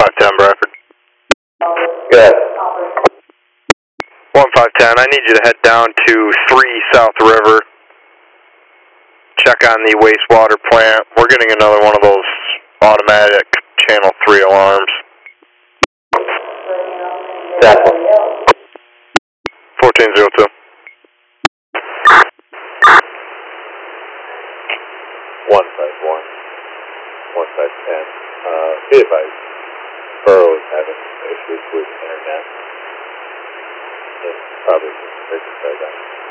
1510 Bradford. Good. 1510, I need you to head down to 3 South River. Check on the wastewater plant. We're getting another one of those automatic channel 3 alarms. Definitely. 1402. 151. 1510. Be advised, Burrow is having issues with internet. It's probably just a big program.